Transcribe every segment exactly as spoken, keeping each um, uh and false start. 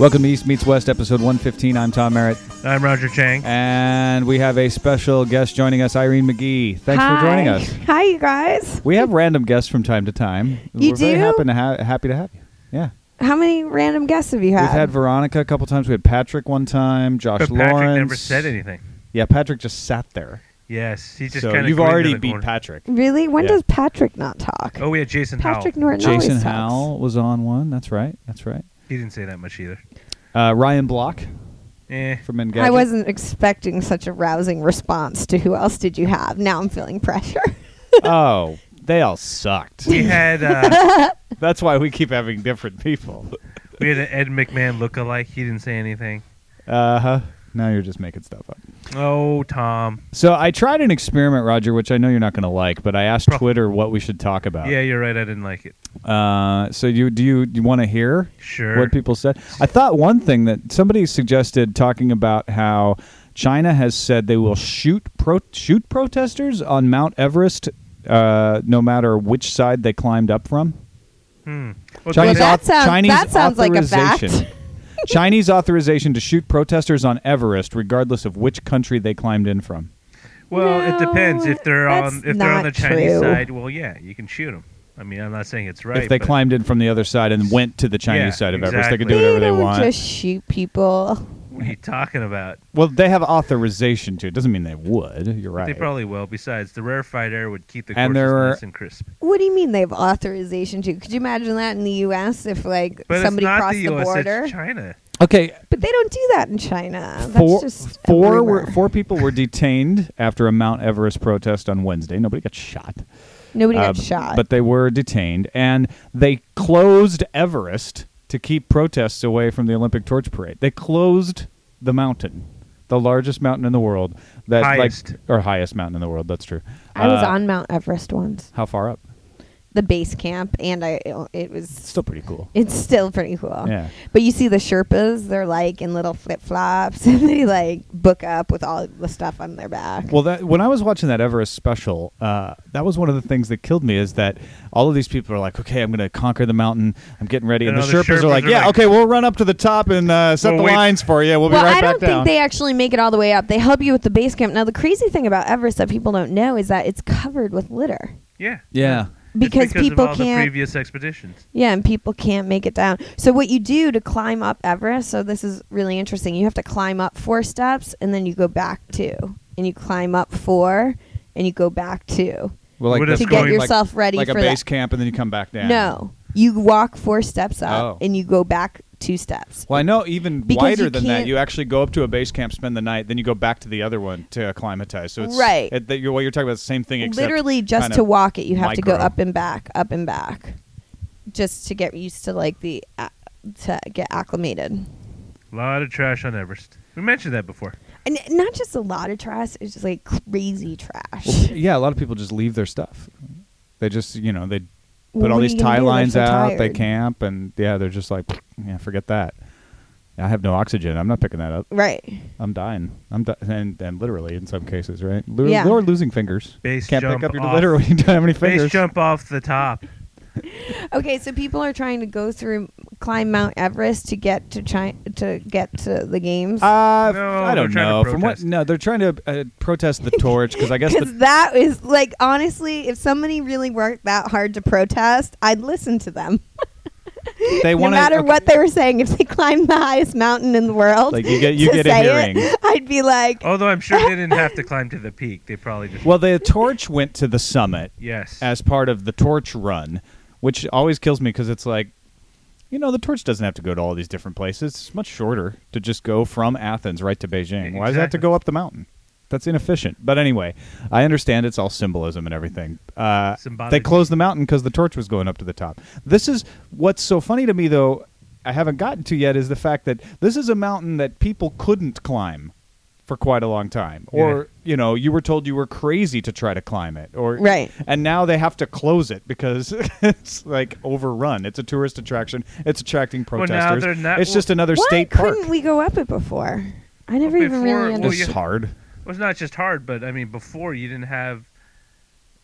Welcome to East Meets West, episode one fifteen. I'm Tom Merritt. I'm Roger Chang. And we have a special guest joining us, Irene McGee. Thanks Hi. for joining us. Hi, you guys. We have random guests from time to time. You We're do? very happy to, ha- happy to have you. Yeah. How many random guests have you had? We've had Veronica a couple times. We had Patrick one time, Josh But Lawrence. Patrick never said anything. Yeah, Patrick just sat there. Yes, he just So kind of. you've already beat Patrick. Really? When Yeah. does Patrick not talk? Oh, we had Jason Patrick Howell. Norton Jason always Howell talks. was on one. That's right. That's right. He didn't say that much either. Uh, Ryan Block Eh. from Engadget. I wasn't expecting such a rousing response to who else did you have. Now I'm feeling pressure. Oh, they all sucked. We had uh, That's why we keep having different people. we had an Ed McMahon lookalike. He didn't say anything. Uh huh. Now you're just making stuff up. Oh, Tom. So I tried an experiment, Roger, which I know you're not going to like, but I asked Pro- Twitter what we should talk about. Yeah, you're right. I didn't like it. Uh, so you do you, you want to hear Sure. what people said? I thought one thing that somebody suggested talking about how China has said they will shoot pro- shoot protesters on Mount Everest, uh, no matter which side they climbed up from. Hmm. Well, Chinese Well, that auth- sounds- Chinese that sounds like a fact. authorization. Chinese authorization to shoot protesters on Everest, regardless of which country they climbed in from. well, No, it depends. If they're that's on, if they're on not the Chinese true. side, well, yeah, you can shoot them. I mean, I'm not saying it's right. if they but climbed in from the other side and went to the Chinese Yeah, side of Everest, they could exactly. do whatever they don't want. just shoot people. What are you talking about? Well, they have authorization to. It doesn't mean they would. You're right. They probably will. Besides, the rarefied air would keep the And courses there are- nice and crisp. What do you mean they have authorization to? Could you imagine that in the U S if like But somebody it's not crossed the the, U S, border? it's China. Okay, But they don't do that in China. That's four, just a four, rumor. were, four people were detained after a Mount Everest protest on Wednesday. Nobody got shot. Nobody Uh, got shot. But they were detained, and they closed Everest to keep protests away from the Olympic Torch Parade. They closed the mountain, the largest mountain in the world. That Highest. like or highest mountain in the world. That's true. I was Uh, on Mount Everest once, How far up? the base camp, and I it was Still pretty cool. it's still pretty cool. Yeah. But you see the Sherpas, they're like in little flip flops, and they like book up with all the stuff on their back. Well, that, when I was watching that Everest special, uh, that was one of the things that killed me is that all of these people are like, okay, I'm going to conquer the mountain. I'm getting ready. And, And the all the Sherpas, are Sherpas like, are yeah, like- okay, we'll run up to the top and uh, set We'll the wait- lines for you. We'll be well, right I back don't down. think they actually make it all the way up. They help you with the base camp. Now, the crazy thing about Everest that people don't know is that it's covered with litter. Yeah. yeah. It's Because, because people of all can't the previous expeditions. Yeah, and people can't make it down. So what you do to climb up Everest, so this is really interesting. You have to climb up four steps, and then you go back two. And you climb up four, and you go back two. Well, like What the- is To going- get yourself ready like for a base that. camp, and then you come back down. No. You walk four steps up, Oh. and you go back two steps. Well, I know even Because wider you than that. can't- You actually go up to a base camp, spend the night, then you go back to the other one to acclimatize. So it's Right. It, that you're, what you're talking about is the same thing, except Literally, just kind to of walk it, you have to go micro. up and back, up and back. Just to get used to, like, the... Uh, to get acclimated. A lot of trash on Everest. We mentioned that before. And not just a lot of trash, it's just, like, crazy trash. Well, yeah, a lot of people just leave their stuff. They just, you know, they put Well, all what are these you gonna tie do? They're lines so out. They tired. camp, and yeah, they're just like, yeah, forget that. I have no oxygen. I'm not picking that up. Right. I'm dying. I'm di- and, and literally in some cases, right? Lo- Yeah. Or losing fingers. Base Can't jump pick up your off. litter when you don't have any fingers. Base jump off the top. Okay, so people are trying to go through, climb Mount Everest to get to China, to get to the games. Uh, No, I don't they're trying to know. From what? protest. No, they're trying to uh, protest the torch because I guess Because the, that is like, honestly, if somebody really worked that hard to protest, I'd listen to them. they No want matter okay, what they were saying, if they climbed the highest mountain in the world, Like you get you to get a say hearing. it, I'd be like, Although I'm sure they didn't have to climb to the peak. They probably just. Well, the torch went to the summit yes. as part of the torch run, which always kills me because it's like, you know, the torch doesn't have to go to all these different places. It's much shorter to just go from Athens right to Beijing. Why does it have to Exactly. go up the mountain? That's inefficient. But anyway, I understand it's all symbolism and everything. Uh, Symbology. they closed the mountain because the torch was going up to the top. This is what's so funny to me, though, I haven't gotten to yet, is the fact that this is a mountain that people couldn't climb for quite a long time. Or, you know, you were told you were crazy to try to climb it. Or Right. And now they have to close it because it's like overrun. It's a tourist attraction. It's attracting Well, now protesters. they're not- it's just another why state couldn't park. we go up it before? I never Well, even before- really well, understood. It's you- hard. Well, it's not just hard, but I mean, before you didn't have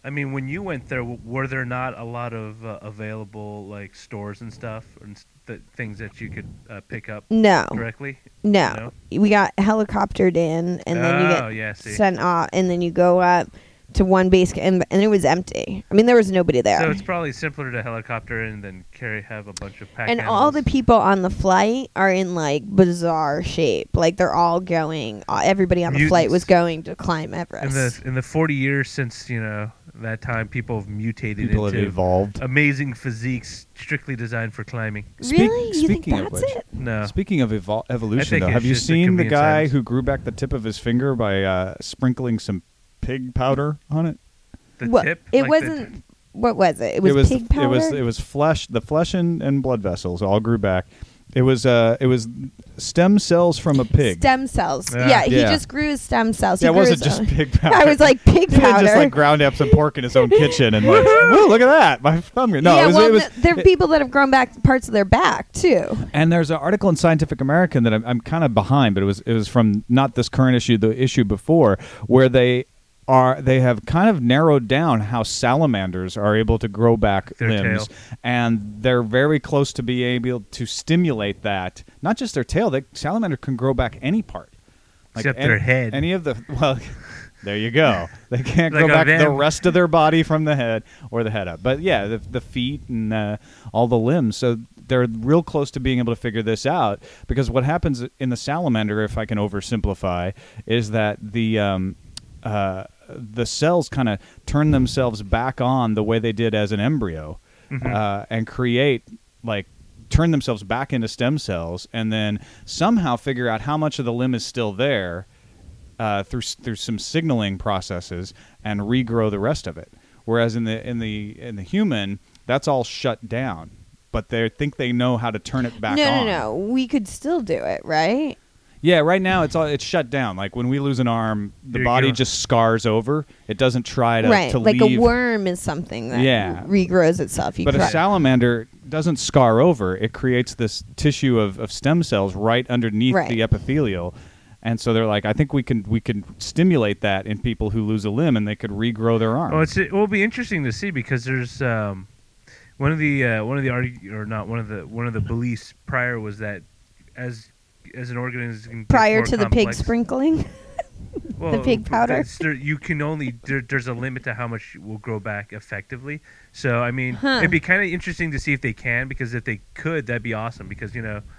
I mean, when you went there, w- were there not a lot of uh, available like stores and stuff and s- th- things that you could uh, pick up No, directly? no, we got helicoptered in, and then you Oh, get yeah, see. sent off, and then you go up to one base, ca- and, and it was empty. I mean, there was nobody there. So it's probably simpler to helicopter and then carry have a bunch of pack And all the animals. people on the flight are in like bizarre shape. Like they're all going. Uh, everybody on the flight was Mutants. going to climb in Everest. the in the forty years since you know that time, people have mutated People have into evolved. amazing physiques strictly designed for climbing. Speak- really? You think speaking of that's which- it? No, Speaking of evol- I evolution, think though, it's have you just a seen the convenient guy science. who grew back the tip of his finger by uh, sprinkling some pig powder on it? the What- tip. It like the- wasn't. What was it? It was, it was pig powder. It was it was flesh. The flesh and, and blood vessels all grew back. It was uh it was stem cells from a pig. Stem cells. Yeah. Yeah, he Yeah. just grew his stem cells. He yeah, it grew wasn't his just own- pig powder. I was like pig He had powder. just like ground up some pork in his own kitchen and like, whoa, look at that, my thumb. No, yeah, it was, well, it was th- there are it- people that have grown back parts of their back too. And there's an article in Scientific American that I'm, I'm kind of behind, but it was it was from not this current issue, the issue before, where they are they have kind of narrowed down how salamanders are able to grow back Their limbs, tail. and they're very close to being able to stimulate that. Not just their tail; they salamander can grow back any part, Except any, their head. Any of the well. There you go. They can't Like grow a back the Van- rest of their body from the head or the head up. But yeah, the, the feet and uh, all the limbs. So they're real close to being able to figure this out, because what happens in the salamander, if I can oversimplify, is that the um, uh, the cells kind of turn themselves back on the way they did as an embryo, Mhm. uh, and create like turn themselves back into stem cells, and then somehow figure out how much of the limb is still there. Uh, through s- through some signaling processes, and regrow the rest of it. Whereas in the in the in the human, that's all shut down. But they think they know how to turn it back no, on. no, no. We could still do it, right? Yeah, right now it's all it's shut down. Like when we lose an arm, the You're- body you're- just scars over. It doesn't try to right. to Like leave. a worm is something that Yeah. regrows itself. You But a cry- salamander doesn't scar over. It creates this tissue of, of stem cells right underneath Right. the epithelial. And so they're like, I think we can we can stimulate that in people who lose a limb, and they could regrow their arm. Well, it's, it will be interesting to see because there's um, one of the uh, one of the argu- or not one of the one of the beliefs prior was that as as an organism gets prior more to the pig complex- sprinkling. well, pig powder? that's- there- you can only there, there's a limit to how much will grow back effectively. So I mean, Huh. it'd be kind of interesting to see if they can, because if they could, that'd be awesome. Because you know,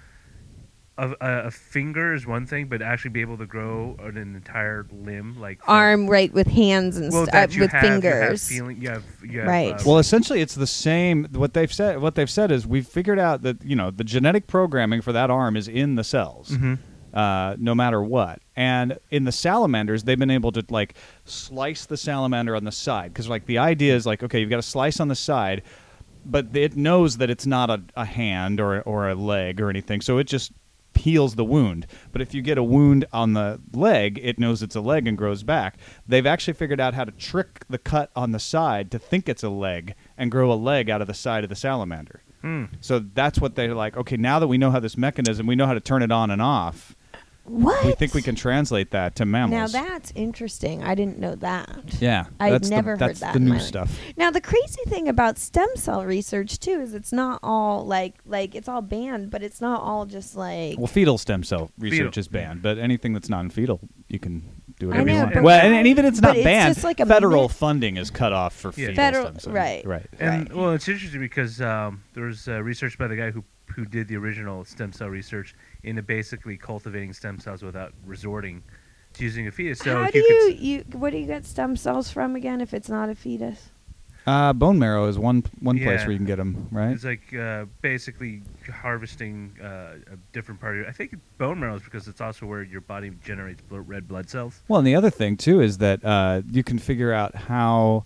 a, a, a finger is one thing, but actually be able to grow an entire limb, like from- Arm right with hands and well, st- that uh, you with have, you have fingers. feeling, you have, you have, Right. uh, Well, essentially, it's the same. What they've said, what they've said is, we've figured out that you know the genetic programming for that arm is in the cells, Mhm. uh, no matter what. And in the salamanders, they've been able to like slice the salamander on the side, because like the idea is like, okay, you've got a slice on the side, but it knows that it's not a, a hand or or a leg or anything, so it just heals the wound. But if you get a wound on the leg, it knows it's a leg and grows back. They've actually figured out how to trick the cut on the side to think it's a leg and grow a leg out of the side of the salamander. Hmm. So that's what they're like, okay, now that we know how this mechanism, we know how to turn it on and off, What? we think we can translate that to Now mammals. that's interesting. I didn't know that. yeah, I'd that's never the, heard that's that the in new my life. stuff. Now the crazy thing about stem cell research too is it's not all like like it's all banned, but it's not all just like Well, fetal stem cell research Fetal. is banned, but anything that's not in fetal, you can do I whatever you know, want. but Well, why- and, and even it's but not it's banned. just like a federal minute- funding is cut off for Yeah. fetal Federal- stem cells. right. Right. And Right. well, it's interesting because um, there was uh, research by the guy who who did the original stem cell research into basically cultivating stem cells without resorting to using a fetus. So how if do you you, could, you what do you get stem cells from again if it's not a fetus? Uh, bone marrow is one one place Yeah. where you can get them, right? it's like uh, basically harvesting uh, a different part of your. I think bone marrow is because it's also where your body generates blo- red blood cells. Well, and the other thing too is that uh, you can figure out how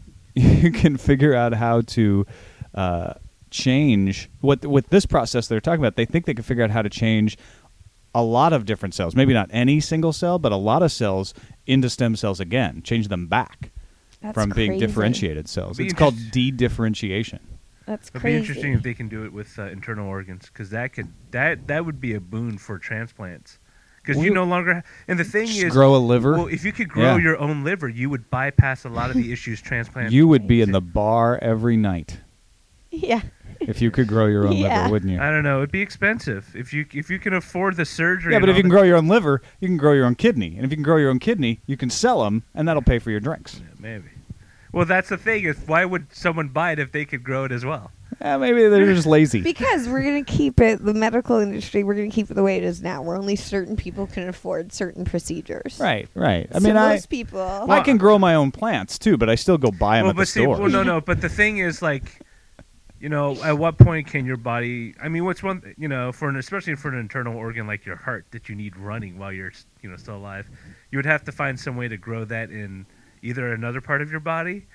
you can figure out how to uh, change what with this process they're talking about. They think they can figure out how to change a lot of different cells, maybe not any single cell, but a lot of cells into stem cells again, change them back That's from being crazy. differentiated cells. Be It's called interest- de-differentiation. That's It'd crazy. be interesting if they can do it with uh, internal organs, because that could that that would be a boon for transplants. because Well, you you- no longer. And the thing Just is, grow a liver. well, if you could grow Yeah. your own liver, you would bypass a lot of the issues transplant. You would be in the bar every night Yeah. if you could grow your own Yeah. liver, wouldn't you? I don't know. It'd be expensive if you if you can afford the surgery. Yeah, and but if all you can the- grow your own liver, you can grow your own kidney, and if you can grow your own kidney, you can sell them, and that'll pay for your drinks. Yeah, maybe. Well, that's the thing. Is why would someone buy it if they could grow it as well? Yeah, maybe they're just lazy. Because we're going to keep it, the medical industry, we're going to keep it the way it is now, where only certain people can afford certain procedures. Right, right. I So mean, I most people. I can grow my own plants too, but I still go buy them well, at but the see, store. well, no, no. But the thing is, like, you know, at what point can your body? I mean, what's one? You know, for an especially for an internal organ like your heart that you need running while you're, you know, still alive, you would have to find some way to grow that in either another part of your body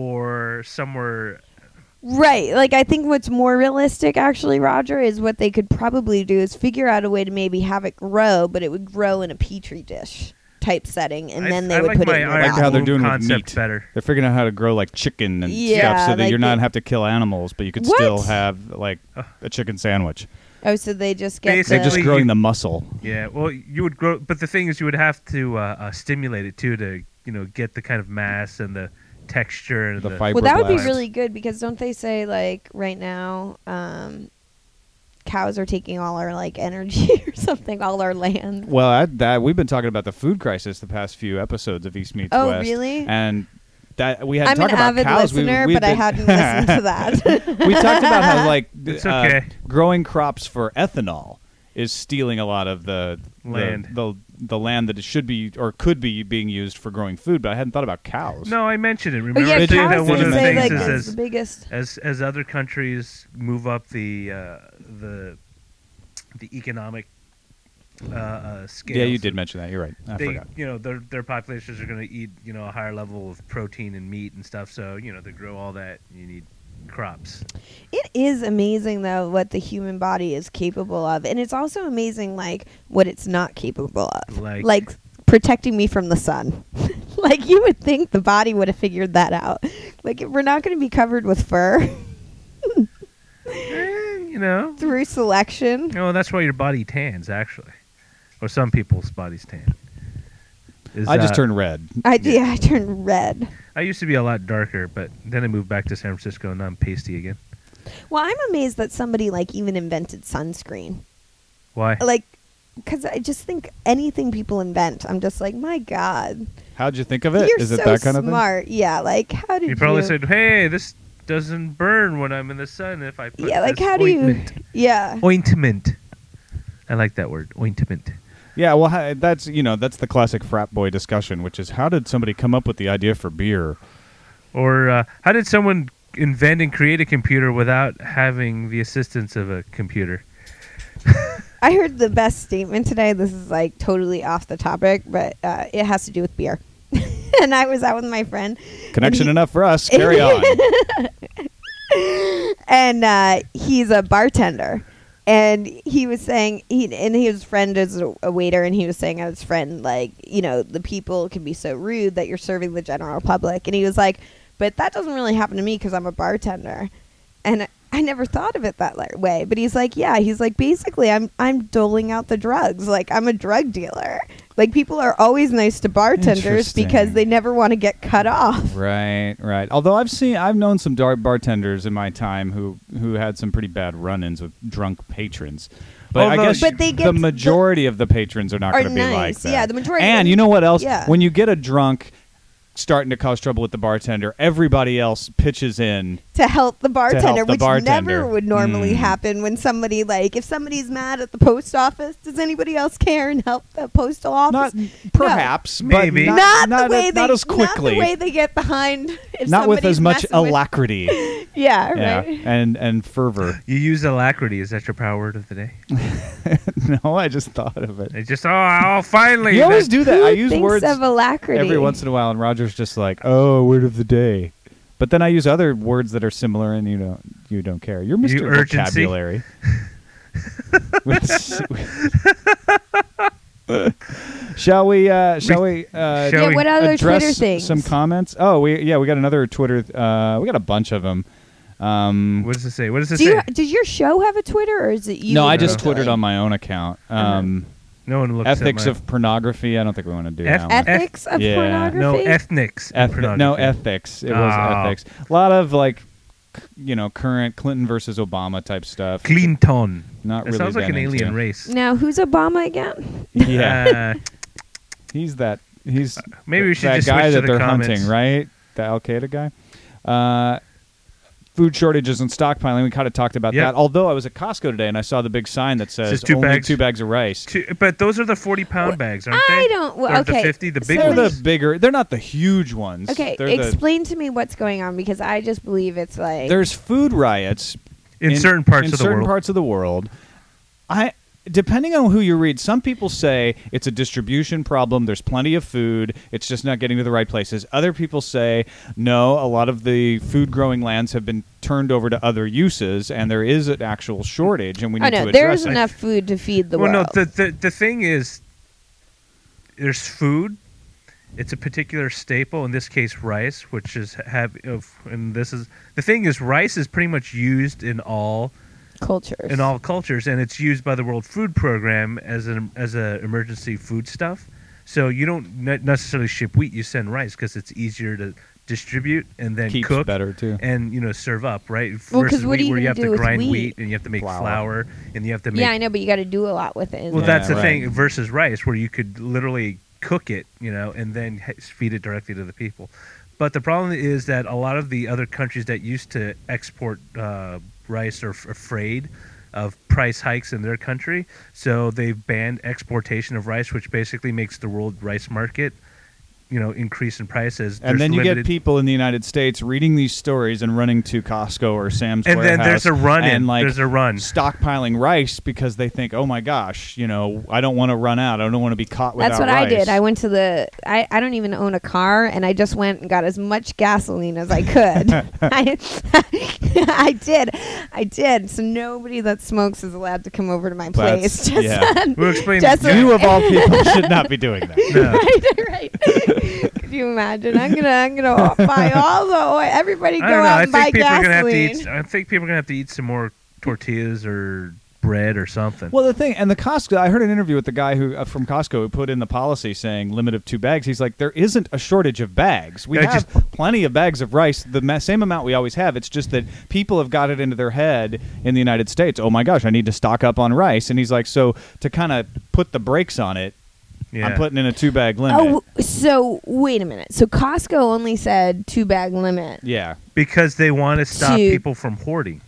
or somewhere. Right. Like, I think what's more realistic, actually, Roger, is what they could probably do is figure out a way to maybe have it grow, but it would grow in a petri dish type setting, and I- then they I would like put my it in the iron like how they're body. doing with concept meat. better. They're figuring out how to grow like chicken and Yeah, stuff, so that like you're not they- have to kill animals, but you could What? still have like a chicken sandwich. Oh, so they just get They're Basically, the, just you- growing the muscle. Yeah, well, you would grow, but the thing is, you would have to uh, uh, stimulate it too to, you know, get the kind of mass and the texture and The the, fiber- well, that would be fibroblasts. really good, because don't they say, like, right now, um, cows are taking all our, like, energy or something, all our land? Well, I, that we've been talking about the food crisis the past few episodes of East Meets Oh, West. really? And that we had I'm talked an about avid cows. We- listener, we've but I been- hadn't listened to that. we talked about how like It's uh, okay. growing crops for ethanol is stealing a lot of the the- Land. the, the land that it should be or could be being used for growing food. But I hadn't thought about cows. No, I mentioned it. But Remember, yeah, I Did said you? that cows, one Did of they the say, things like, is is as, the biggest. as as other countries move up the uh, the the economic uh, uh, scale. Yeah, you did mention that. You're right. I They, forgot. you know, their their populations are going to eat, you know, a higher level of protein and meat and stuff. So, you know, to grow all that, you need crops. It is amazing, though, what the human body is capable of. And it's also amazing, like, what it's not capable of. Like- protecting me from the sun. Like, you would think the body would have figured that out. Like, if we're not going to be covered with fur Eh, you know, through selection. no, that's why your body tans, actually, or some people's bodies tan. Is, I just uh, turned red. I, yeah, I turned red. I used to be a lot darker, but then I moved back to San Francisco and now I'm pasty again. Well, I'm amazed that somebody, like, even invented sunscreen. Why? Like, because I just think anything people invent, I'm just like, my God. How'd you think of it? You're Is it so that kind of smart. Yeah, like, how did You probably you? said, "Hey, this doesn't burn when I'm in the sun if I put Yeah, like, this how do you? ointment." Yeah. Ointment. I like that word, ointment. thing? Yeah, well, ha- that's you know that's the classic frat boy discussion, which is how did somebody come up with the idea for beer? Or uh, how did someone invent and create a computer without having the assistance of a computer? I heard the best statement today. This is like totally off the topic, but uh, it has to do with beer. And I was out with my friend. Connection he- enough for us. Carry on. And uh, he's a bartender. And he was saying, he, and his friend is a, a waiter, and he was saying to his friend, like, you know, the people can be so rude that you're serving the general public. And he was like, but that doesn't really happen to me because I'm a bartender. And I never thought of it that li- way. But he's like, yeah, he's like, basically, I'm I'm doling out the drugs. Like, I'm a drug dealer. Like, people are always nice to bartenders because Interesting. they never want to get cut off. Right, right. Although I've seen, I've known some dar- bartenders in my time who who had some pretty bad run-ins with drunk patrons. But I Although- guess But they get the the- majority of the patrons are not Are going to be like nice. that. Yeah, the majority- And you know what else? Yeah. When you get a drunk starting to cause trouble with the bartender, everybody else pitches in. To help the bartender, the which bartender. never would normally Mm. happen when somebody, like, if somebody's mad at the post office, does anybody else care and help the postal office? Not perhaps, but Maybe. not, not, not, the way not they, as quickly. Not the way they get behind. If Not with as somebody's much messing with- alacrity. Yeah, yeah, right. and and fervor. You use alacrity. Is that your power word of the day? No, I just thought of it. It just oh, oh finally. You always that- do that. Who I use thinks words of alacrity? every once in a while, and Roger's just like, "Oh, word of the day," but then I use other words that are similar, and you don't you don't care. You're Mister You urgency? Vocabulary. Shall we? Uh, shall we? Uh, Shall Yeah, we what other address Twitter things? some comments? Oh, we yeah, we got another Twitter. Uh, we got a bunch of them. Um, What does it say? What does it Do say? you, does your show have a Twitter, or is it you? no, I and just Billy? twittered on my own account. Um, No one looks Ethics at my, of pornography. I don't think we want to do Eth- that one. Ethics of Yeah. pornography? no ethnics. in Eth- pornography. no ethics. It was Oh. ethics. A lot of like, c- you know, current Clinton versus Obama type stuff. Clinton. Not It really. sounds like that an alien into. race. Now, who's Obama again? Yeah, Uh, he's that. He's maybe we should that just guy switch that to the they're comments. hunting, right? The Al Qaeda guy. Uh, food shortages and stockpiling. We kind of talked about Yep. that. Although I was at Costco today and I saw the big sign that says Says two only bags. two bags of rice. Two, but those are the forty-pound bags, aren't they? I don't. Well, Or okay. the fifty, the big They're ones. the bigger. They're not the huge ones. Okay, They're the- explain to me what's going on because I just believe it's like. there's food riots in, certain parts in of the certain world. parts of the world. I depending on who you read, some people say it's a distribution problem. There's plenty of food. It's just not getting to the right places. Other people say no. A lot of the food growing lands have been turned over to other uses, and there is an actual shortage, and we oh need no, to there's address it. enough food to feed the well, world. no, the, the the thing is, there's food. It's a particular staple. In this case, rice, which is have of, and this is the thing is, rice is pretty much used in all Cultures. in all cultures, and it's used by the World Food Program as an as a emergency food stuff. So you don't ne- necessarily ship wheat; you send rice because it's easier to distribute and then Keeps cook better too. and you know serve up, right? Well, 'cause Versus what are wheat, you where you gonna have do to with grind wheat? wheat and you have to make Flour. flour, and you have to make. Yeah, I know, but you got to do a lot with it. Well, Yeah, that's the right. thing versus rice, where you could literally cook it, you know, and then h- feed it directly to the people. But the problem is that a lot of the other countries that used to export uh, rice are f- afraid of price hikes in their country, so they've banned exportation of rice, which basically makes the world rice market, you know, increase in prices. And There's then you limited- get people in the United States reading these stories and running to Costco or Sam's and then Warehouse there's a run in. and like There's a run. stockpiling rice because they think, oh my gosh, you know, I don't want to run out. I don't want to be caught without That's what rice. I did. I went to the. I, I don't even own a car, and I just went and got as much gasoline as I could. I, I did. I did. So nobody that smokes is allowed to come over to my place. That's- Just yeah. We'll explain. Just yeah, You of all people should not be doing that. no. right, right. Could you imagine? I'm gonna, I'm gonna buy all the oil. Everybody go I don't know. out I and buy think people are gonna have to gasoline. eat. I think people are gonna have to eat some more tortillas or bread or something. Well, the thing, and the Costco, I heard an interview with the guy who uh, from Costco who put in the policy saying limit of two bags. He's like, there isn't a shortage of bags. We Yeah, have plenty of bags of rice, the ma- same amount we always have. It's just that people have got it into their head in the United States. Oh my gosh, I need to stock up on rice. And he's like, so to kind of put the brakes on it, yeah. I'm putting in a two bag limit. Oh, so wait a minute. So Costco only said two bag limit. Yeah, because they want to stop To- people from hoarding.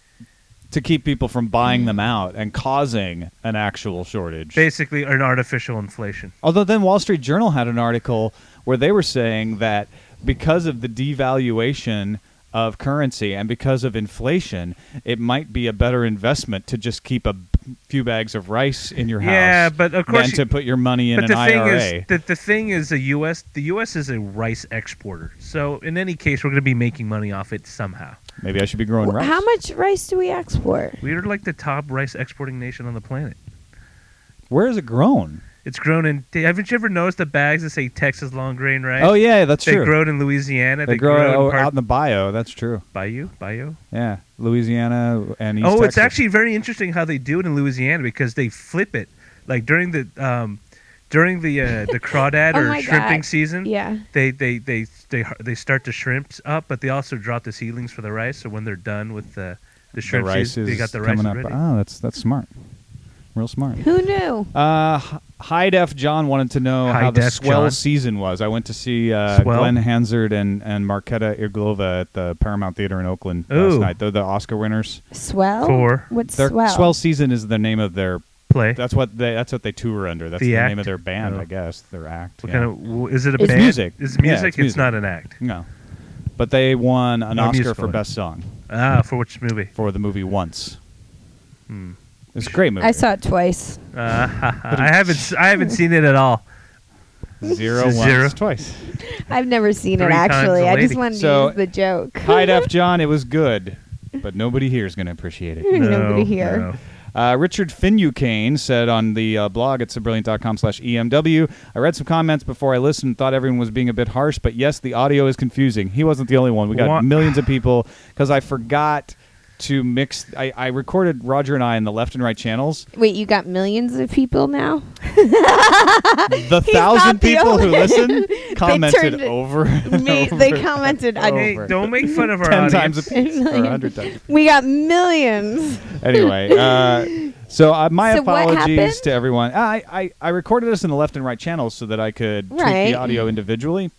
to keep people from buying them out and causing an actual shortage. Basically, an artificial inflation. Although then Wall Street Journal had an article where they were saying that because of the devaluation of currency and because of inflation, it might be a better investment to just keep a b- few bags of rice in your house Yeah, but of course than to you- put your money in But an the thing I R A. is, the, the thing is, the U S the U S is a rice exporter. So in any case, we're going to be making money off it somehow. Maybe I should be growing Wh- rice. How much rice do we export? We are like the top rice exporting nation on the planet. Where is it grown? It's grown in. Haven't you ever noticed the bags that say Texas long grain rice? Oh yeah, that's they true. grow it in Louisiana. they, They, grow, it in o- part- out in the bayou. That's true. Bayou, Bayou. Yeah, Louisiana and East oh, Texas. it's actually very interesting how they do it in Louisiana because they flip it. Like during the um, during the uh, the crawdad Oh or my shrimping God. season, Yeah. they, they, they, they, they start the shrimps up, but they also drop the seedlings for the rice. So when they're done with the the the shrimp rice season, is they got the rice coming up. ready. Oh, that's that's smart. Real smart. Who knew? Uh, H- High Def John wanted to know High how the Def swell John. season was. I went to see uh, Swell? Glenn Hansard and, and Marketa Irglova at the Paramount Theater in Oakland last Ooh. night. They're the Oscar winners. Swell? For What's Their swell? swell season is the name of their. Play. That's what they. That's what they tour under. That's The the, act? name of their band, Oh. I guess. Their act. What yeah. kind of w- is it? A It's band? music. It's Yeah, music. it's it's music. not an act. No, but they won an Or Oscar musical. for best song Ah, for which movie? for the movie Once. Hmm. It's a great movie. I saw it twice. Uh, I haven't. s- I haven't seen it at all. Zero once Zero. twice. I've never seen it Three times actually. a I just lady. wanted So- to use the joke. High Def John, it was good, but nobody here is going to appreciate it. Nobody No, here. no. Uh, Richard Finucane said on the uh, blog at subrilliant.com slash EMW, I read some comments before I listened and thought everyone was being a bit harsh, but yes, the audio is confusing. He wasn't the only one. We got What? millions of people because I forgot to mix. I, I recorded Roger and I in the left and right channels. Wait, you got millions of people now? The He's thousand not the people who only- listen They commented turned it- over. and Me- over they and commented over. on- Hey, don't make fun of our ten audience. times a piece or a hundred times. A piece. We got millions. Anyway, uh, so uh, my So what apologies happened? to everyone. I, I I recorded this in the left and right channels so that I could treat Right. the audio individually,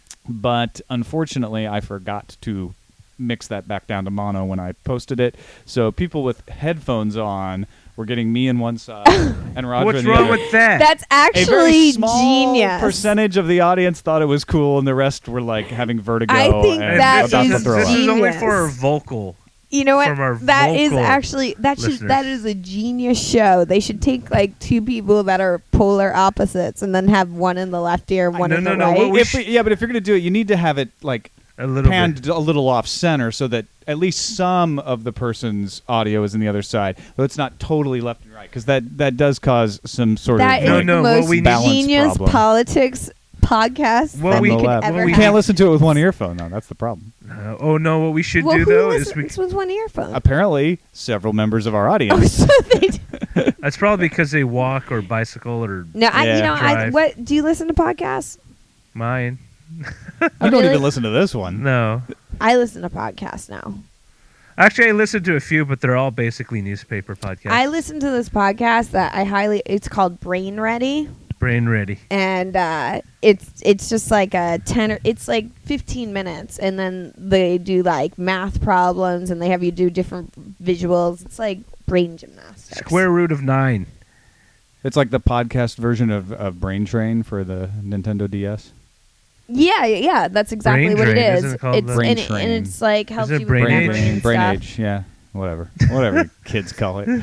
but unfortunately, I forgot to mix that back down to mono when I posted it. So people with headphones on were getting me on one side and Roger What's on the wrong other. with that? That's A very actually small genius. percentage of the audience thought it was cool, and the rest were like having vertigo. I think and that this about to is is, throw this up. is only genius. for our vocal. You know what? From our That is vocal actually that should listeners. that is a genius show. They should take like two people that are polar opposites and then have one in the left ear and one no, in no, the no, right. what we If sh- we- yeah, but if you're going to do it, you need to have it like A little panned bit. a little off center so that at least some of the person's audio is in the other side, but it's not totally left and right because that that does cause some sort That of is No, like, the no, what most we need- balance genius problem. politics podcast What that we- we on the could left. ever what we You have. can't listen to it with one earphone though. That's the problem. Uh, oh no, what we should well, do who though is we. listens with one earphone? Apparently, several members of our Oh, audience. so they do. That's probably because they walk or bicycle or No, I, Yeah. you know, I, Drive. what do you listen to podcasts? mine. I don't Really? even listen to this one. No, I listen to podcasts now. actually, I listened to a few, but they're all basically newspaper podcasts. I listen to this podcast that I highly. It's called Brain Ready. Brain ready. and uh, it's it's just like a ten or it's like fifteen minutes, and then they do like math problems, and they have you do different visuals. It's like brain gymnastics. Square root of nine. It's like the podcast version of, of Brain Train for the Nintendo D S. Yeah, yeah, yeah, that's exactly Brain what it drain, is. isn't it called it's the- Brain and, it- and train. it's like helps it you brain with age? memory and brain stuff. age, yeah, whatever, whatever kids call it.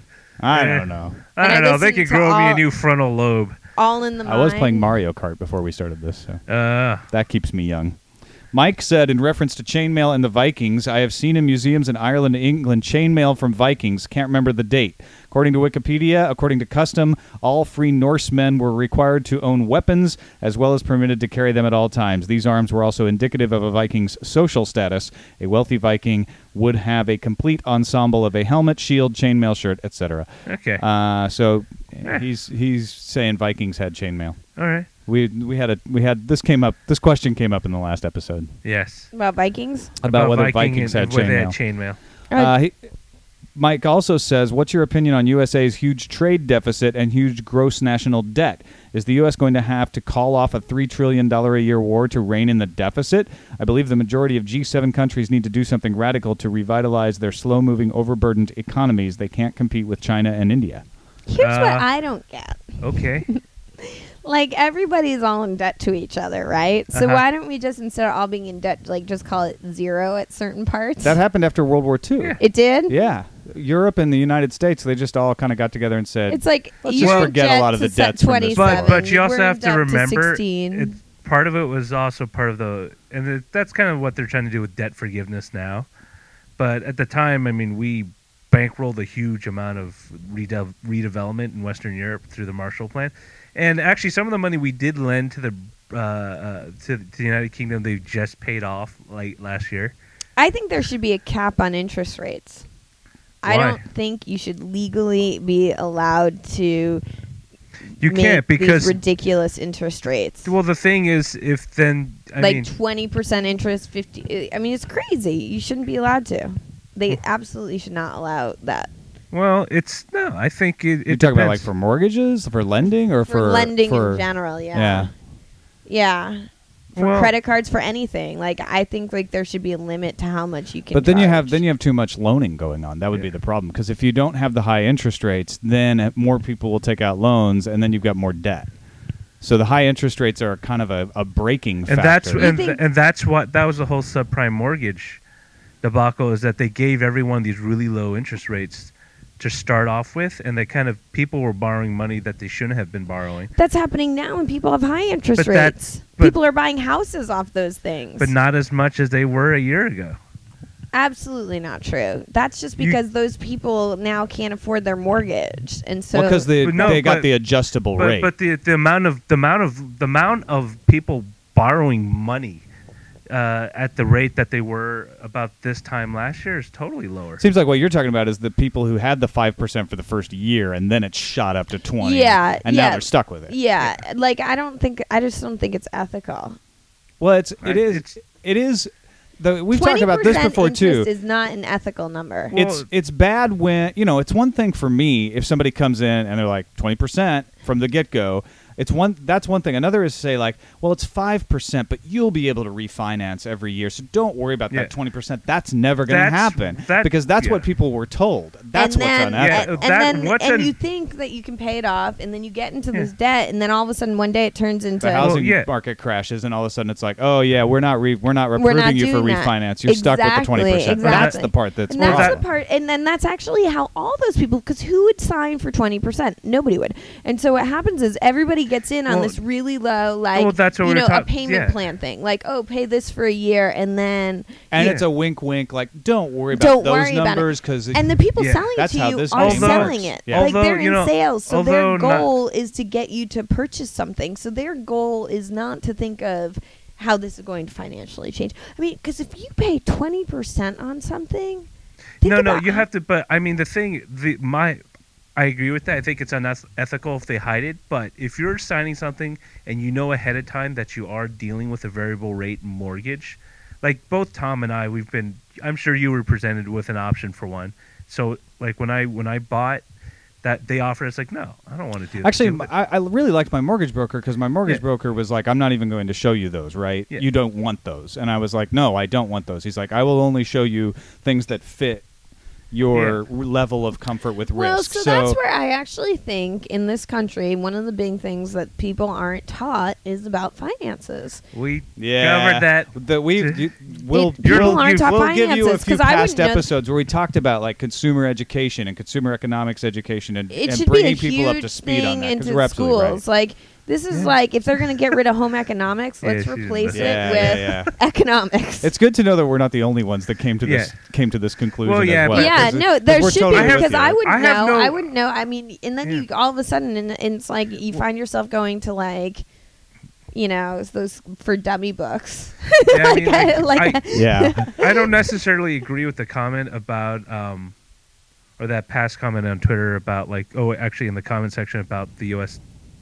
I Yeah. don't know. I And I don't know. They listen could to grow me a all- new frontal lobe. All in the I was mind. playing Mario Kart before we started this, so Uh, that keeps me young. Mike said, in reference to chainmail and the Vikings, I have seen in museums in Ireland and England chainmail from Vikings. Can't remember the date. According to Wikipedia, according to custom, all free Norsemen were required to own weapons as well as permitted to carry them at all times. These arms were also indicative of a Viking's social status. A wealthy Viking would have a complete ensemble of a helmet, shield, chainmail shirt, et cetera. okay. Uh, so Eh. he's he's saying Vikings had chainmail. all right. We we had a we had this came up this question came up in the last episode Yes. about Vikings. about, whether Viking Vikings and- had whether they chainmail. chainmail. Uh, he, Mike also says, "What's your opinion on U S A's huge trade deficit and huge gross national debt? Is the U S going to have to call off a three trillion dollar a year war to rein in the deficit? I believe the majority of G seven countries need to do something radical to revitalize their slow-moving, overburdened economies. They can't compete with China and India." Here's what Uh, I don't get. Okay. Like everybody's all in debt to each other, right? So Uh-huh. why don't we just instead of all being in debt, like just call it zero at certain parts? That happened after World War Two. Yeah. it did. Yeah. Europe and the United States, they just all kind of got together and said, It's like Let's you just should forget a jet lot of to the debts set from this twenty-seven. But but you We're also in have to debt remember, sixteen. it, part of it was also part of the, and it, that's kind of what they're trying to do with debt forgiveness now. But at the time, I mean, we bankrolled a huge amount of rede- redevelopment in Western Europe through the Marshall Plan, and actually, some of the money we did lend to the uh, uh, to, to the United Kingdom, they just paid off like last year. I think there should be a cap on interest rates. I Why? don't think you should legally be allowed to You make can't these because ridiculous interest rates. well, the thing is, if then I like mean, twenty percent interest, fifty. I mean, it's crazy. You shouldn't be allowed to. They absolutely should not allow that well, it's no. I think it. it you talking about like depends. for mortgages, for lending, or for, for, lending for, in general. Yeah, Yeah. yeah. For Well- credit cards, for anything. Like I think like there should be a limit to how much you can. But then you have charge. then you have too much loaning going on. That would be Yeah. the problem because if you don't have the high interest rates, then uh, more people will take out loans, and then you've got more debt. So the high interest rates are kind of a, a breaking and factor. that's You and, think- and that's what that was the whole subprime mortgage debacle, is that they gave everyone these really low interest rates to start off with, and they kind of people were borrowing money that they shouldn't have been borrowing, That's happening now when people have high interest But that- rates. but- people are buying houses off those things. but not as much as they were a year ago. Absolutely not true. That's just You- because those people now can't afford their mortgage, and so well, because they But no, they got but- the adjustable But rate. but the the amount of the amount of the amount of people borrowing money uh, at the rate that they were about this time last year is totally lower. Seems like what you're talking about is the people who had the five percent for the first year, and then it shot up to twenty. Yeah, and yeah. now they're stuck with it. Yeah, like I don't think I just don't think it's ethical. Well, it's Right, it is it's- it is. The, we've talked about this before too. twenty percent is not an ethical number. Well, It's it's bad when you know. It's one thing for me if somebody comes in and they're like twenty percent from the get go. It's one. That's one thing. Another is to say like, well, it's five percent, but you'll be able to refinance every year, so don't worry about Yeah. that twenty percent. That's never going to That's- happen that- because that's yeah. what people were told. That's and what's then, unethical. And, Yeah, that- and then what's and an- you think that you can pay it off, and then you get into Yeah. this debt, and then all of a sudden one day it turns into The housing yeah. market crashes, and all of a sudden it's like, oh yeah, we're not re- we're not We're approving not you for doing that. refinance. You're stuck with the Exactly, twenty percent. That's exactly. the part that's and that's awful. the part, and then that's actually how all those people, because who would sign for twenty percent? Nobody would. And so what happens is everybody gets in on Well, this really low, like well, that's what you we're know, a talk- payment yeah. plan thing, like oh, pay this for a year, and then And Yeah. it's a wink, wink. Like, don't worry about Don't those worry about it. numbers because and the people Yeah. selling it That's to how you this are game selling works. it. Yeah. Like Although, they're you in know, sales, so their although not- goal is to get you to purchase something. So their goal is not to think of how this is going to financially change. I mean, because if you pay twenty percent on something, think no, no, about you have to. But I mean, the thing, the my, I agree with that. I think it's unethical if they hide it. But if you're signing something and you know ahead of time that you are dealing with a variable rate mortgage, like both Tom and I, we've been. I'm sure you were presented with an option for one. So like when I when I bought that, they offered us like, no, I don't want to do that. Actually, Do that. I, I really liked my mortgage broker because my mortgage Yeah. broker was like, I'm not even going to show you those, right? Yeah. You don't want those. And I was like, no, I don't want those. He's like, I will only show you things that fit your Yeah. level of comfort with well, risk. so, that's where I actually think in this country, one of the big things that people aren't taught is about finances. we yeah, covered that. That we you, we'll, People we'll, aren't taught we'll give you a finances, few 'cause I past wouldn't know- episodes where we talked about like consumer education and consumer economics education and, It and should be a bringing people up huge to speed on thing that because into we're absolutely schools. right. Like this is Yeah. like if they're going to get rid of home economics, Yeah, let's she's replace invested. it Yeah, with yeah, yeah. economics. It's good to know that we're not the only ones that came to this Yeah. came to this conclusion Well, yeah, as well. but- yeah, 'cause- no, 'cause there we're should totally be with because you. I wouldn't I have know. no- I wouldn't know. I mean, and then Yeah. you all of a sudden, and, and it's like you find yourself going to like, you know, it's those for dummy books. Yeah, I mean, I- like, like I- Yeah. I don't necessarily agree with the comment about, um, or that past comment on Twitter about like, oh, actually in the comment section about the U S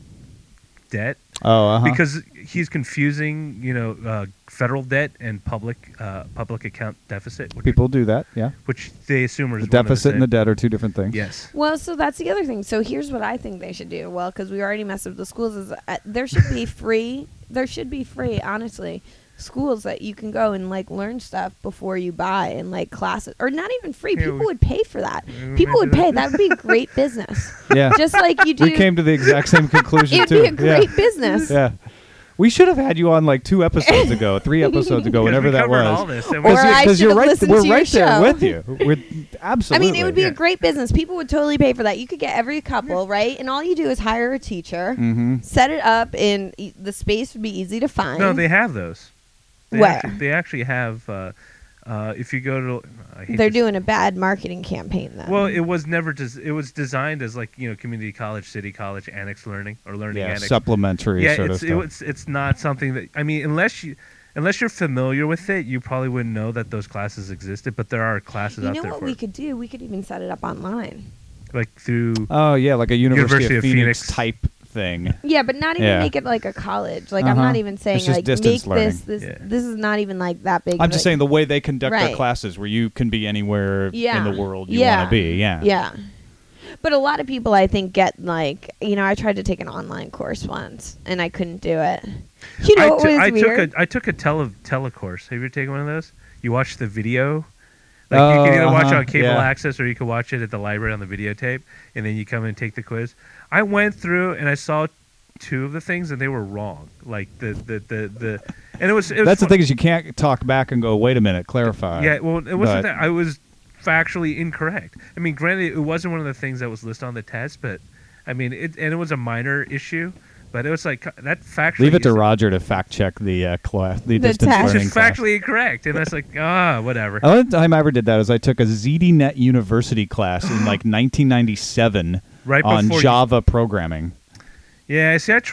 debt, Oh, uh-huh. because he's confusing, you know, uh, federal debt and public uh, public account deficit, which, people do that. Yeah. which they assume are The one and deficit and the same. debt are two different things. Yes. Well, so that's the other thing. So here's what I think they should do. Well, because we already messed up the schools, is uh, there should be free. There should be free, honestly, schools that you can go and like learn stuff before you buy and like classes, or not even free. Yeah, People we- would pay for that. we People might would do that. pay. That would be great business. Yeah. Just like you do. We came to the exact same conclusion It'd too. be a great yeah. business. Yeah. We should have had you on like two episodes ago, three episodes ago, Because whenever we that covered was. all this, and Or we- I Because should you're have right. listened We're to your right there show. with you. We're I absolutely. mean, it would be Yeah. a great business. People would totally pay for that. You could get every couple, right? And all you do is hire a teacher, Mm-hmm. set it up, and e- the space would be easy to find. no, they have those. They Where? Actually, they actually have. Uh, uh, if you go to, I hate They're to doing a bad marketing campaign then. Well, it was never. Des- it was designed as like you know community college, city college, annex learning or learning Yeah, annex. supplementary yeah, sort it's of it, stuff. it's it's not something that I mean unless you unless you're familiar with it, you probably wouldn't know that those classes existed. But there are classes you out know there what for we it. could do? We could even set it up online. like through. Oh yeah, like a University, University of of Phoenix, Phoenix. type thing. Yeah, but not even Yeah. make it like a college. Like I'm Uh-huh. not even saying It's just like distance make this learning. this Yeah. this is not even like that big. I'm of just a- saying the way they conduct their Right. classes, where you can be anywhere Yeah. in the world you Yeah. want to be. Yeah. Yeah. But a lot of people, I think, get like you know. I tried to take an online course once, and I couldn't do it. You know I what t- was I weird? took a I took a tele telecourse. Have you ever taken one of those? You watch the video. Like you can Oh, either watch uh-huh, it on cable yeah. access or you can watch it at the library on the videotape, and then you come in and take the quiz. I went through and I saw two of the things and they were wrong. Like the the the, the and it was it was That's the fun- thing is you can't talk back and go, wait a minute, clarify. Yeah, well, it wasn't But- that. I was factually incorrect. I mean, granted, it wasn't one of the things that was listed on the test, but I mean, it and it was a minor issue, but it was like that factually. Leave it to is- Roger to fact check the uh, class, the, The distance test. It's learning just class. factually incorrect, and that's like ah, whatever. The only time I ever did that was I took a ZDNet University class in like nineteen ninety-seven Right on before you- Java programming. Yeah, see, I tried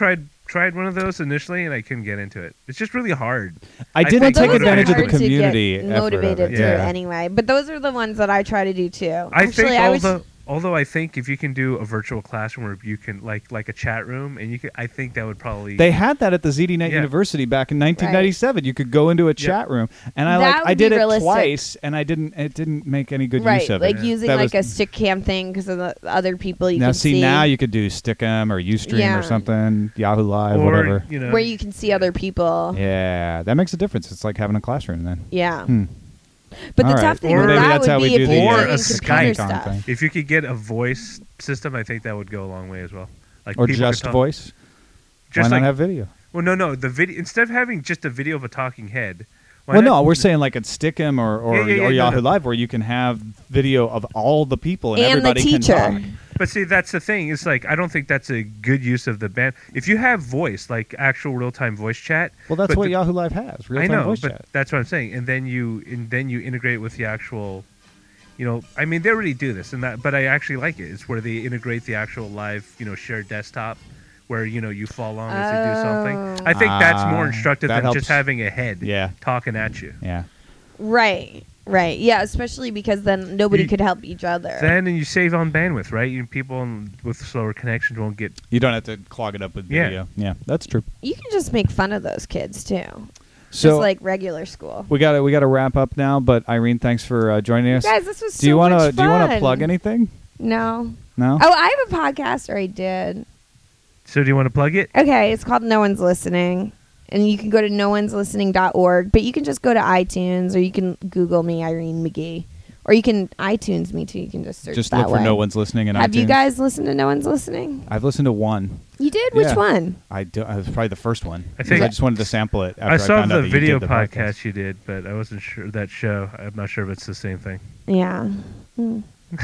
tried one of those initially, and I couldn't get into it. It's just really hard. I I didn't think take those are advantage of the hard to get community effort of motivated it. to Yeah. anyway. But those are the ones that I try to do too. I Actually, think I was although although I think if you can do a virtual classroom where you can like like a chat room, and you could, I think that would probably They had that at the Z D Net Yeah. University back in nineteen ninety-seven. You could go into a chat room, and I That like I would be did it realistic. twice, and I didn't. It didn't make any good right, use of like it. using That like was- a stick cam thing because of the other people you now can see, see. now you could do Stick'em or UStream Yeah. or something, Yahoo Live, or whatever. you know where you can see other people. Yeah, that makes a difference. It's like having a classroom then. Yeah. Hmm. But the All right. tough thing Or with maybe that that's would how we be do if the, you're uh, doing a computer Skype stuff. thing. if you could get a voice system, I think that would go a long way as well. Like Or people could just talk- voice. Just Why like not have video? well, no, no, the video instead of having just a video of a talking head. why Well, not- no, we're saying like at Stick'em or, or, Yeah, yeah, yeah, or no, Yahoo no. Live where you can have video of all the people and, And the everybody teacher. can talk. But see, that's the thing. It's like I don't think that's a good use of the band. If you have voice, like actual real time voice chat. Well, that's but what the- Yahoo Live has. I Real-time know, voice but chat. that's what I'm saying. And then you and then you integrate with the actual, you know, I mean they already do this and that, but I actually like it. It's where they integrate the actual live, you know, shared desktop, where you know you follow along as they do something. I think that's more Ah, instructive that than helps. just having a head Yeah. talking at you. Yeah. Right. Right. Yeah, especially because then nobody You- could help each other. Then and you save on bandwidth, right? You people on- with slower connections won't get. You don't have to clog it up with Yeah. video. Yeah, that's true. You can just make fun of those kids too. So just like regular school. we got to we got to wrap up now. But Irene, thanks for uh, joining us. Guys, this was do you so wanna much do you want to fun. plug anything? No. No. Oh, I have a podcast, or I did. So do you want to plug it? Okay, it's called No One's Listening. And you can go to no one's listening dot org, but you can just go to iTunes or you can Google me, Irene McGee. Or you can iTunes me too. You can just search Just that look for way. No One's Listening in Have iTunes. you guys listened to No One's Listening? I've listened to one. You did? Which Yeah. one? I do, I was probably the first one. I 'Cause think- I just wanted to sample it. After I I, saw found out the that you video did the podcast you did, but I wasn't sure that show. I'm not sure if it's the same thing. Yeah. Hmm.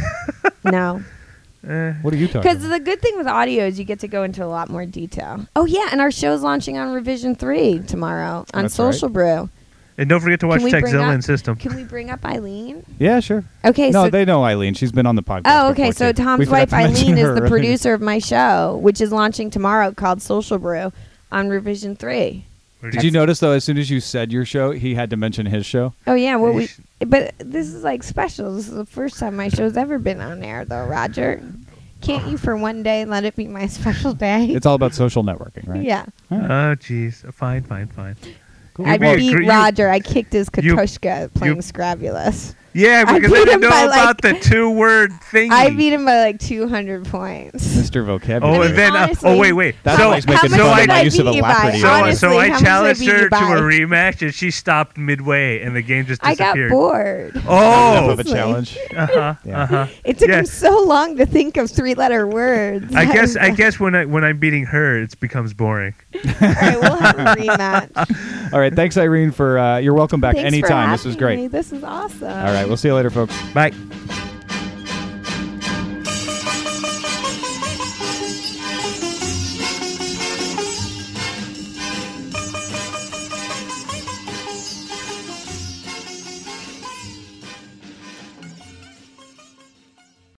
No. Eh. What are you talking Because about? the good thing with audio is you get to go into a lot more detail. Oh, yeah. And our show's launching on Revision three tomorrow on That's right. Social Brew. And don't forget to watch Can we bring Techzilla up- and System. Can we bring up Eileen? Yeah, sure. Okay. no, so they know Eileen. She's been on the podcast. Oh, okay. before, So too. We Tom's forgot wife to mention Eileen is her the earlier. producer of my show, which is launching tomorrow, called Social Brew on Revision three. Where Did you notice though? As soon as you said your show, he had to mention his show. Oh yeah, well we. Yeesh. But this is like special. This is the first time my show's ever been on air, though, Roger. Can't you for one day let it be my special day? It's all about social networking, right? Yeah. All right. Oh, jeez. Fine, fine, fine. Cool. I You'd be a beat gr- you- Roger. I kicked his you- Katushka playing you- Scrabulous. Yeah, I because I, beat didn't him know by, about like- the two-word thingy. I beat him by like two hundred points. Mister Oh, Vocabulary. I and mean, then uh, honestly, oh wait, wait. That's so why he's how making much so fun I did of I my use of beat you by? alacrity. so, Honestly, so how I much did I challenged beat her you to a by? rematch, and she stopped midway, and the game just I got disappeared. bored. Enough Oh, of a challenge. uh huh, Yeah. uh huh. It took him Yes. so long to think of three-letter words. I guess I guess when I when I'm beating her, it becomes boring. All right, we'll have a rematch. All right. Thanks, Irene, for uh, you're welcome back Thanks for anytime. This was having great. me. This is awesome. All right. We'll see you later, folks. Bye.